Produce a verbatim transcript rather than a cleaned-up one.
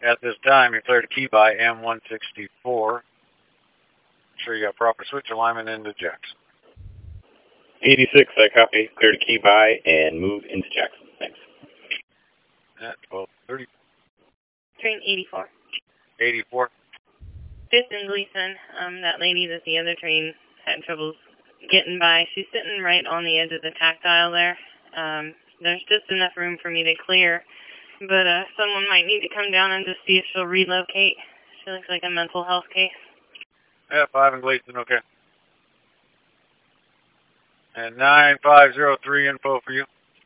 At this time, you're clear to key by M one sixty-four. Sure you got proper switch alignment into Jackson. eighty-six, I copy. Clear to key by and move into Jackson. Thanks. At twelve thirty. Train eighty-four. eighty-four. Fifth and Gleason, um, that lady that the other train had trouble getting by, she's sitting right on the edge of the tactile there. Um, there's just enough room for me to clear, but uh, someone might need to come down and just see if she'll relocate. She looks like a mental health case. Yeah, five and Gleason, okay. And nine five zero three info for you.